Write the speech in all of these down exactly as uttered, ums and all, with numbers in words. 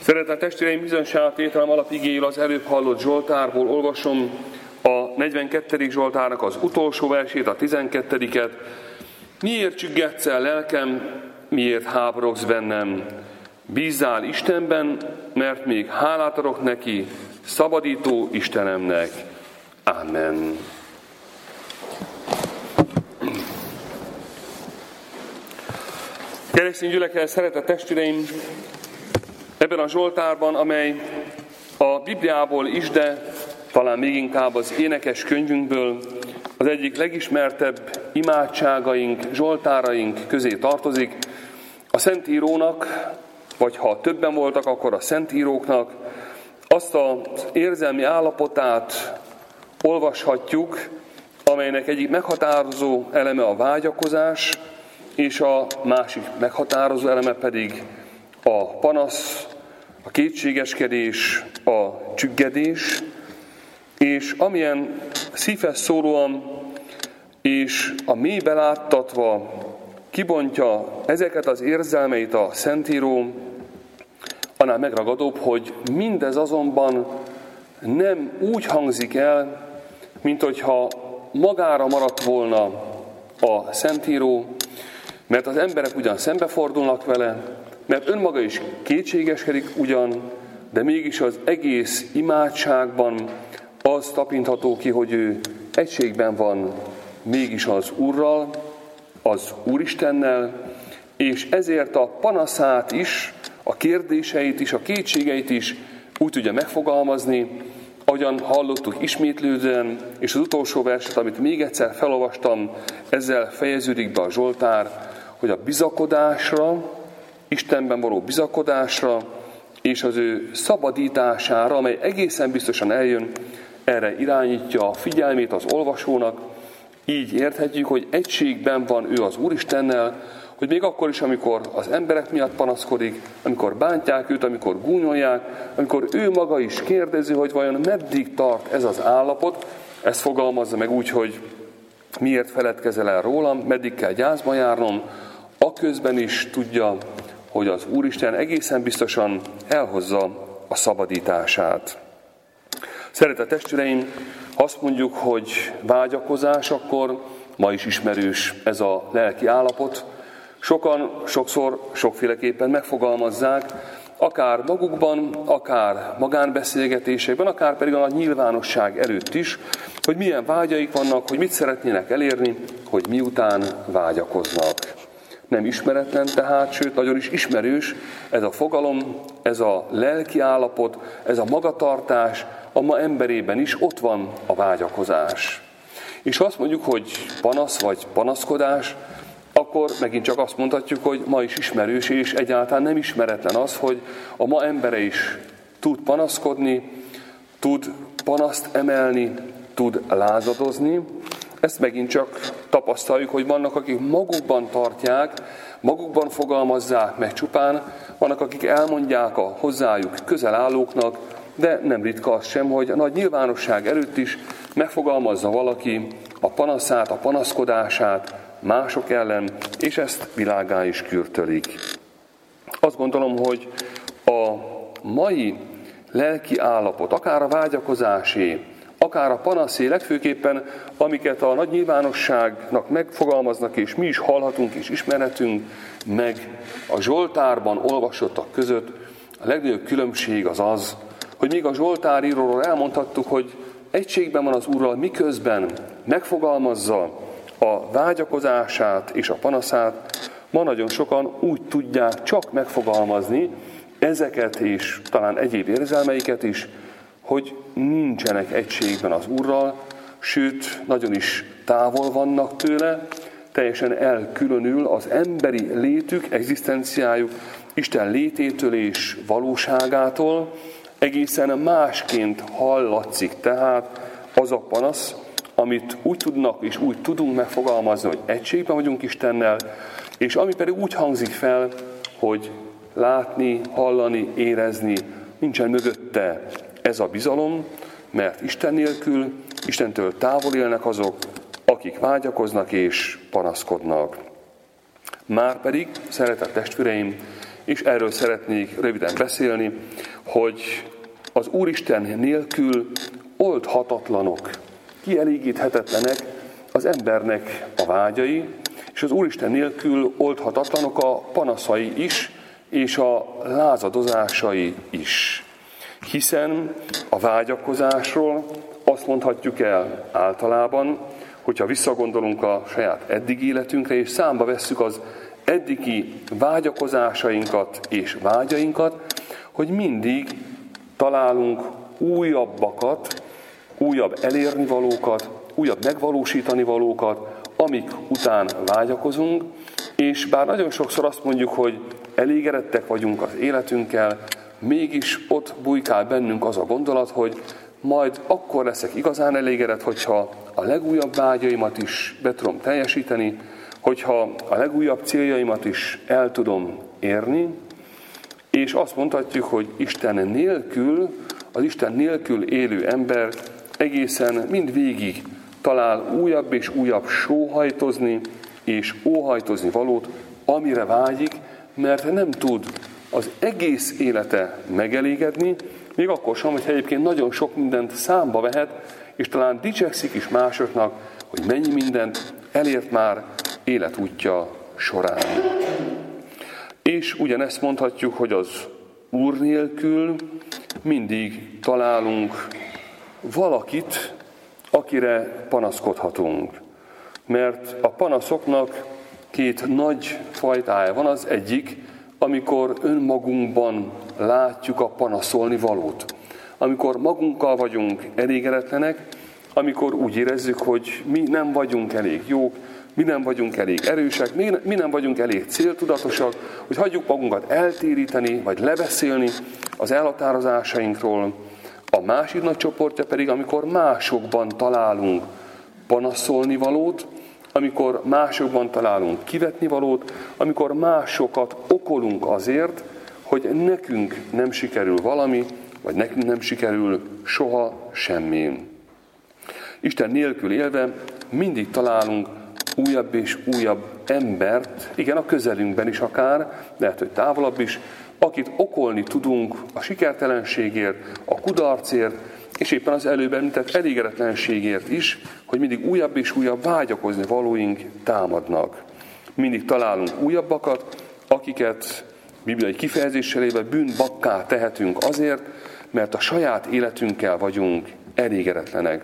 Szeretett testvéreim, bizonyságtételem alapigéjül az előbb hallott Zsoltárból olvasom a negyvenkettedik Zsoltárnak az utolsó versét, a tizenkettediket. Miért csüggetsz el lelkem, miért háborogsz bennem? Bízzál Istenben, mert még hálát adok neki, szabadító Istenemnek. Amen. Keresztény gyülekezet, szeretett testvéreim, ebben a Zsoltárban, amely a Bibliából is, de talán még inkább az énekes könyvünkből az egyik legismertebb imádságaink, zsoltáraink közé tartozik, a Szentírónak, vagy ha többen voltak, akkor a Szentíróknak azt az érzelmi állapotát olvashatjuk, amelynek egyik meghatározó eleme a vágyakozás, és a másik meghatározó eleme pedig a panasz, a kétségeskedés, a csüggedés, és amilyen szívhez szólóan és a mélybe láttatva kibontja ezeket az érzelmeit a Szentíró, annál megragadóbb, hogy mindez azonban nem úgy hangzik el, mint hogyha magára maradt volna a Szentíró, mert az emberek ugyan szembefordulnak vele, mert önmaga is kétségeskedik ugyan, de mégis az egész imádságban az tapintható ki, hogy ő egységben van mégis az Úrral, az Úristennel, és ezért a panaszát is, a kérdéseit is, a kétségeit is úgy tudja megfogalmazni, ahogyan hallottuk ismétlődően, és az utolsó verset, amit még egyszer felolvastam, ezzel fejeződik be a Zsoltár, hogy a bizakodásra, Istenben való bizakodásra, és az ő szabadítására, amely egészen biztosan eljön, erre irányítja a figyelmét az olvasónak. Így érthetjük, hogy egységben van ő az Úristennel, hogy még akkor is, amikor az emberek miatt panaszkodik, amikor bántják őt, amikor gúnyolják, amikor ő maga is kérdezi, hogy vajon meddig tart ez az állapot, ezt fogalmazza meg úgy, hogy miért feledkezel el rólam, meddig kell gyászba járnom, aközben is tudja, hogy az Úristen egészen biztosan elhozza a szabadítását. Szeretett testvéreim, ha azt mondjuk, hogy vágyakozás, akkor ma is ismerős ez a lelki állapot. Sokan sokszor sokféleképpen megfogalmazzák, akár magukban, akár magánbeszélgetésekben, akár pedig a nagy nyilvánosság előtt is, hogy milyen vágyaik vannak, hogy mit szeretnének elérni, hogy miután vágyakoznak. Nem ismeretlen tehát, sőt nagyon is ismerős ez a fogalom, ez a lelki állapot, ez a magatartás, a ma emberében is ott van a vágyakozás. És ha azt mondjuk, hogy panasz vagy panaszkodás, akkor megint csak azt mondhatjuk, hogy ma is ismerős, és egyáltalán nem ismeretlen az, hogy a ma embere is tud panaszkodni, tud panaszt emelni, tud lázadozni. Ezt megint csak tapasztaljuk, hogy vannak, akik magukban tartják, magukban fogalmazzák meg csupán, vannak, akik elmondják a hozzájuk közel állóknak, de nem ritka az sem, hogy a nagy nyilvánosság előtt is megfogalmazza valaki a panaszát, a panaszkodását mások ellen, és ezt világgá is kürtölik. Azt gondolom, hogy a mai lelki állapot, akár a vágyakozásé, akár a panaszé, legfőképpen, amiket a nagy nyilvánosságnak megfogalmaznak, és mi is hallhatunk és ismerhetünk meg a Zsoltárban olvasottak között, a legnagyobb különbség az az, hogy még a Zsoltáríróról elmondhattuk, hogy egységben van az Úrral, miközben megfogalmazza a vágyakozását és a panaszát, ma nagyon sokan úgy tudják csak megfogalmazni ezeket és talán egyéb érzelmeiket is, hogy nincsenek egységben az Úrral, sőt, nagyon is távol vannak tőle, teljesen elkülönül az emberi létük, egzisztenciájuk Isten lététől és valóságától, egészen másként hallatszik tehát az a panasz, amit úgy tudnak és úgy tudunk megfogalmazni, hogy egységben vagyunk Istennel, és ami pedig úgy hangzik fel, hogy látni, hallani, érezni, nincsen mögötte ez a bizalom, mert Isten nélkül, Istentől távol élnek azok, akik vágyakoznak és panaszkodnak. Márpedig, szeretett testvéreim, és erről szeretnék röviden beszélni, hogy az Úristen nélkül oldhatatlanok, kielégíthetetlenek az embernek a vágyai, és az Úristen nélkül oldhatatlanok a panaszai is, és a lázadozásai is. Hiszen a vágyakozásról azt mondhatjuk el általában, hogyha visszagondolunk a saját eddigi életünkre, és számba vesszük az eddigi vágyakozásainkat és vágyainkat, hogy mindig találunk újabbakat, újabb elérni valókat, újabb megvalósítani valókat, amik után vágyakozunk, és bár nagyon sokszor azt mondjuk, hogy elégedettek vagyunk az életünkkel, mégis ott bujkál bennünk az a gondolat, hogy majd akkor leszek igazán elégedett, hogyha a legújabb vágyaimat is be tudom teljesíteni, hogyha a legújabb céljaimat is el tudom érni, és azt mondhatjuk, hogy Isten nélkül, az Isten nélkül élő ember egészen mindvégig talál újabb és újabb sóhajtozni és óhajtozni valót, amire vágyik, mert nem tud az egész élete megelégedni, még akkor sem, hogy egyébként nagyon sok mindent számba vehet, és talán dicsekszik is másoknak, hogy mennyi mindent elért már életútja során. És ugyanezt mondhatjuk, hogy az Úr nélkül mindig találunk valakit, akire panaszkodhatunk. Mert a panaszoknak két nagy fajtája van. Az egyik, amikor önmagunkban látjuk a panaszolni valót. Amikor magunkkal vagyunk elégedetlenek, amikor úgy érezzük, hogy mi nem vagyunk elég jók, mi nem vagyunk elég erősek, mi nem vagyunk elég céltudatosak, hogy hagyjuk magunkat eltéríteni, vagy lebeszélni az elhatározásainkról. A másik nagy csoportja pedig, amikor másokban találunk panaszolni valót, amikor másokban találunk kivetni valót, amikor másokat okolunk azért, hogy nekünk nem sikerül valami, vagy nekünk nem sikerül soha semmi. Isten nélkül élve mindig találunk újabb és újabb embert, igen, a közelünkben is akár, lehet, hogy távolabb is, akit okolni tudunk a sikertelenségért, a kudarcért, és éppen az előbb említett elégedetlenségért is, hogy mindig újabb és újabb vágyakozni valóink támadnak. Mindig találunk újabbakat, akiket bibliai kifejezéssel élve bűnbakká tehetünk azért, mert a saját életünkkel vagyunk elégedetlenek.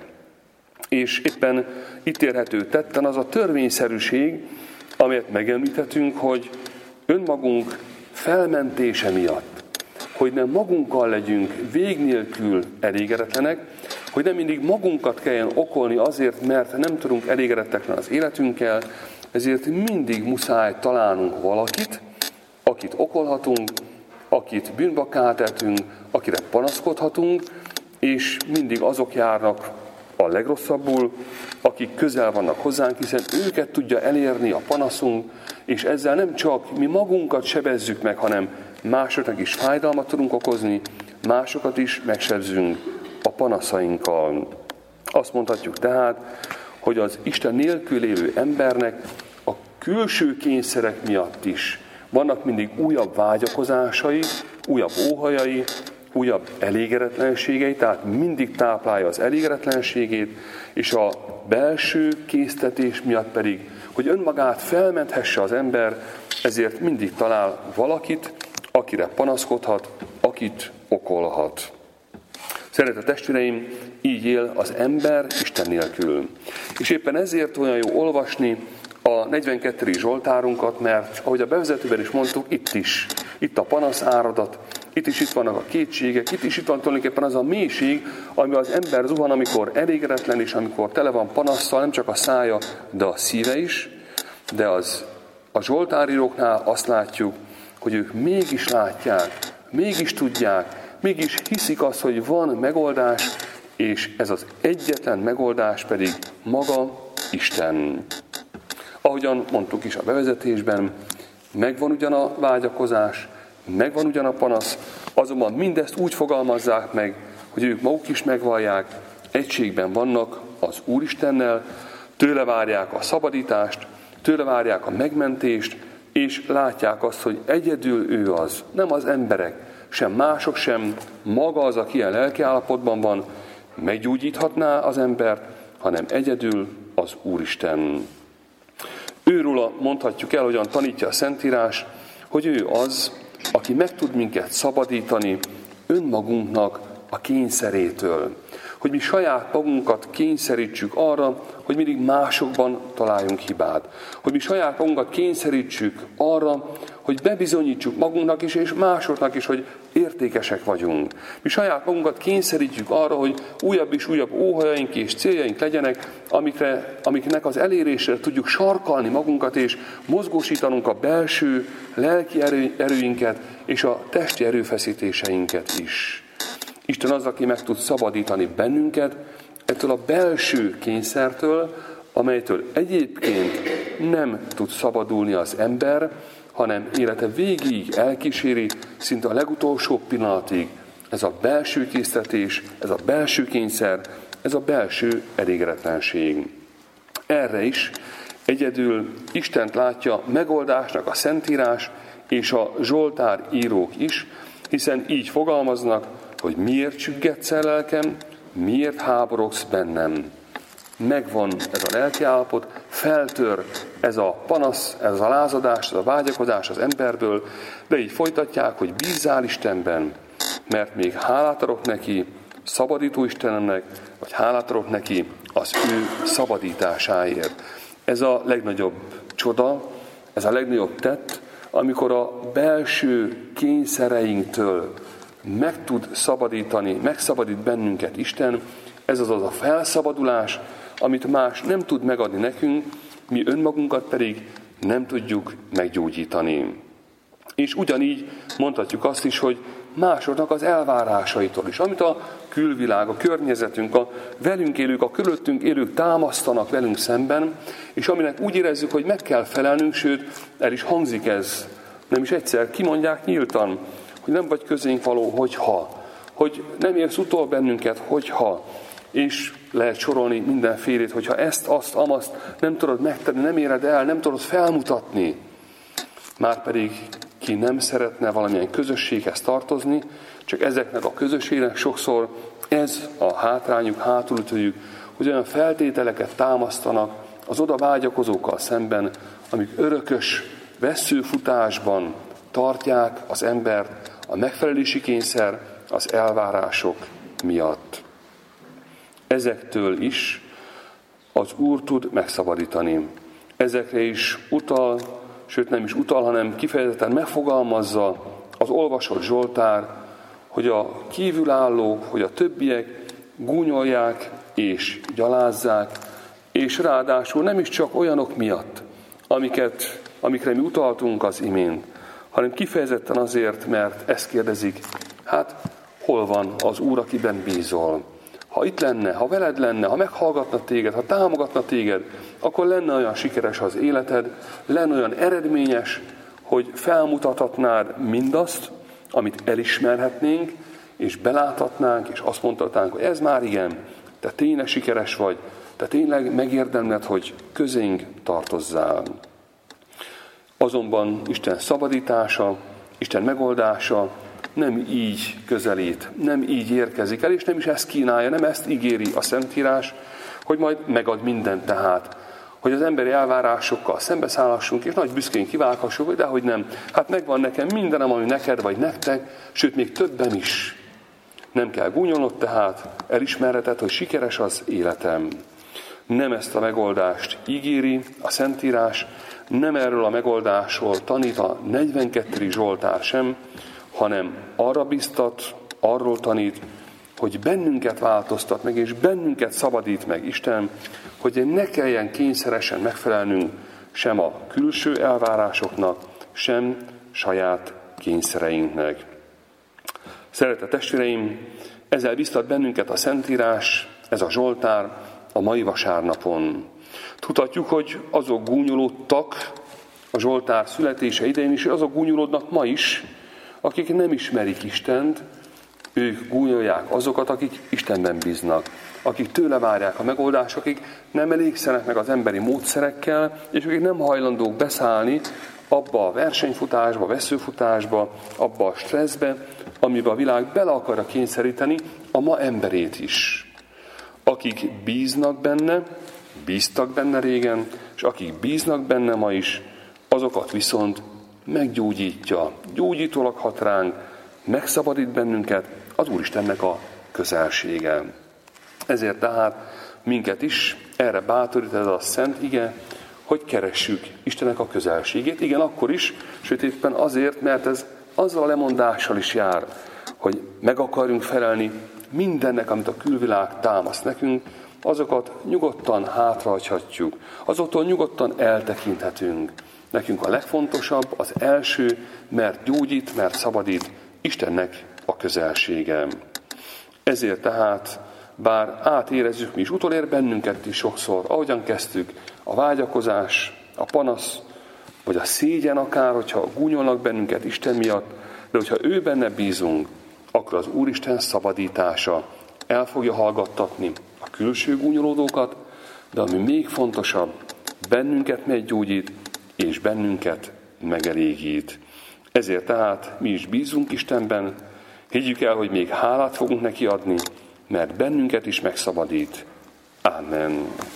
És éppen itt érhető tetten az a törvényszerűség, amelyet megemlíthetünk, hogy önmagunk felmentése miatt, hogy nem magunkkal legyünk vég nélkül elégedetlenek, hogy nem mindig magunkat kelljen okolni azért, mert nem tudunk elégedettek lenni az életünkkel, ezért mindig muszáj találnunk valakit, akit okolhatunk, akit bűnbakká tehetünk, akire panaszkodhatunk, és mindig azok járnak a legrosszabbul, akik közel vannak hozzánk, hiszen őket tudja elérni a panaszunk, és ezzel nem csak mi magunkat sebezzük meg, hanem másoknak is fájdalmat tudunk okozni, másokat is megsebzünk a panaszainkkal. Azt mondhatjuk tehát, hogy az Isten nélkül élő embernek a külső kényszerek miatt is vannak mindig újabb vágyakozásai, újabb óhajai, újabb elégedetlenségei, tehát mindig táplálja az elégedetlenségét, és a belső késztetés miatt pedig, hogy önmagát felmenthesse az ember, ezért mindig talál valakit, akire panaszkodhat, akit okolhat. Szeretett testvéreim, így él az ember Isten nélkül. És éppen ezért olyan jó olvasni a negyvenkettedik Zsoltárunkat, mert ahogy a bevezetőben is mondtuk, itt is, itt a panasz áradat, itt is itt vannak a kétségek, itt is itt van tulajdonképpen az a mélység, ami az ember zuhan, amikor elégedetlen, és amikor tele van panasszal, nem csak a szája, de a szíve is. De az, a zsoltáríróknál azt látjuk, hogy ők mégis látják, mégis tudják, mégis hiszik azt, hogy van megoldás, és ez az egyetlen megoldás pedig maga Isten. Ahogyan mondtuk is a bevezetésben, megvan ugyan a vágyakozás, megvan ugyan a panasz, azonban mindezt úgy fogalmazzák meg, hogy ők maguk is megvallják, egységben vannak az Úristennel, tőle várják a szabadítást, tőle várják a megmentést, és látják azt, hogy egyedül ő az, nem az emberek, sem mások, sem maga az, aki ilyen lelkiállapotban van, meggyógyíthatná az embert, hanem egyedül az Úristen. Őróla mondhatjuk el, hogyan tanítja a Szentírás, hogy ő az, aki meg tud minket szabadítani önmagunknak a kényszerétől. Hogy mi saját magunkat kényszerítsük arra, hogy mindig másokban találjunk hibát. Hogy mi saját magunkat kényszerítsük arra, hogy bebizonyítsuk magunknak is, és másoknak is, hogy értékesek vagyunk. Mi saját magunkat kényszerítjük arra, hogy újabb és újabb óhajaink és céljaink legyenek, amikre, amiknek az elérésre tudjuk sarkalni magunkat, és mozgósítanunk a belső lelki erő, erőinket, és a testi erőfeszítéseinket is. Isten az, aki meg tud szabadítani bennünket ettől a belső kényszertől, amelytől egyébként nem tud szabadulni az ember, hanem élete végig elkíséri, szinte a legutolsó pillanatig. Ez a belső késztetés, ez a belső kényszer, ez a belső elégedetlenség. Erre is egyedül Istent látja megoldásnak a Szentírás és a Zsoltár írók is, hiszen így fogalmaznak, hogy miért csüggetsz el lelkem, miért háborogsz bennem. Megvan ez a lelkiállapot, feltör ez a panasz, ez a lázadás, ez a vágyakozás az emberből, de így folytatják, hogy bízzál Istenben, mert még hálát adok neki, szabadító Istenemnek, vagy hálát adok neki az ő szabadításáért. Ez a legnagyobb csoda, ez a legnagyobb tett, amikor a belső kényszereinktől meg tud szabadítani, megszabadít bennünket Isten, ez az az a felszabadulás, amit más nem tud megadni nekünk, mi önmagunkat pedig nem tudjuk meggyógyítani. És ugyanígy mondhatjuk azt is, hogy másoknak az elvárásaitól is, amit a külvilág, a környezetünk, a velünk élők, a körülöttünk élők támasztanak velünk szemben, és aminek úgy érezzük, hogy meg kell felelnünk, sőt, el is hangzik ez, nem is egyszer, kimondják nyíltan, hogy nem vagy közénk való, hogyha, hogy nem érsz utol bennünket, hogyha, és lehet sorolni mindenfélét, hogyha ezt, azt, amazt nem tudod megtenni, nem éred el, nem tudod felmutatni. Márpedig ki nem szeretne valamilyen közösséghez tartozni, csak ezeknek a közösségnek sokszor ez a hátrányuk, hátulütőjük, hogy olyan feltételeket támasztanak az oda vágyakozókkal szemben, amik örökös vesszőfutásban tartják az embert a megfelelési kényszer, az elvárások miatt. Ezektől is az Úr tud megszabadítani. Ezekre is utal, sőt nem is utal, hanem kifejezetten megfogalmazza az olvasott Zsoltár, hogy a kívülállók, hogy a többiek gúnyolják és gyalázzák, és ráadásul nem is csak olyanok miatt, amiket, amikre mi utaltunk az imént, hanem kifejezetten azért, mert ezt kérdezik, hát hol van az Úr, akiben bízol? Ha itt lenne, ha veled lenne, ha meghallgatna téged, ha támogatna téged, akkor lenne olyan sikeres az életed, lenne olyan eredményes, hogy felmutathatnád mindazt, amit elismerhetnénk, és beláthatnánk, és azt mondhatnánk, hogy ez már igen, te tényleg sikeres vagy, te tényleg megérdemled, hogy közénk tartozzál. Azonban Isten szabadítása, Isten megoldása nem így közelít, nem így érkezik el, és nem is ezt kínálja, nem ezt ígéri a Szentírás, hogy majd megad mindent tehát, hogy az emberi elvárásokkal szembeszállassunk, és nagy büszkén kiválhassuk, de hogy nem. Hát megvan nekem mindenem, ami neked vagy nektek, sőt még többem is. Nem kell gúnyolnod tehát, elismerheted, hogy sikeres az életem. Nem ezt a megoldást ígéri a Szentírás, nem erről a megoldásról tanít a negyvenkettedik Zsoltár sem, hanem arra biztat, arról tanít, hogy bennünket változtat meg, és bennünket szabadít meg Isten, hogy ne kelljen kényszeresen megfelelnünk sem a külső elvárásoknak, sem saját kényszereinknek. Szeretett testvéreim, ezzel biztat bennünket a Szentírás, ez a Zsoltár a mai vasárnapon. Tudhatjuk, hogy azok gúnyolódtak a Zsoltár születése idején is, és azok gúnyolódnak ma is, akik nem ismerik Istent, ők gúnyolják azokat, akik Istenben bíznak, akik tőle várják a megoldást, akik nem elégszenek meg az emberi módszerekkel, és akik nem hajlandók beszállni abba a versenyfutásba, veszőfutásba, abba a stresszbe, amiben a világ bele akarja kényszeríteni a ma emberét is. Akik bíznak benne, bíztak benne régen, és akik bíznak benne ma is, azokat viszont meggyógyítja, gyógyítólag hat ránk, megszabadít bennünket az Úristennek a közelsége. Ezért tehát minket is erre bátorít ez a szent ige, hogy keressük Istennek a közelségét. Igen, akkor is, sőt éppen azért, mert ez azzal a lemondással is jár, hogy meg akarjunk felelni mindennek, amit a külvilág támaszt nekünk, azokat nyugodtan hátrahagyhatjuk, azoktól nyugodtan eltekinthetünk. Nekünk a legfontosabb, az első, mert gyógyít, mert szabadít, Istennek a közelsége. Ezért tehát, bár átérezzük mi is, utolér bennünket is sokszor, ahogyan kezdtük, a vágyakozás, a panasz, vagy a szégyen akár, hogyha gúnyolnak bennünket Isten miatt, de hogyha ő benne bízunk, akkor az Úristen szabadítása el fogja hallgattatni a külső gúnyolódókat, de ami még fontosabb, bennünket meggyógyít, és bennünket megelégít. Ezért tehát mi is bízunk Istenben, higgyük el, hogy még hálát fogunk neki adni, mert bennünket is megszabadít. Amen.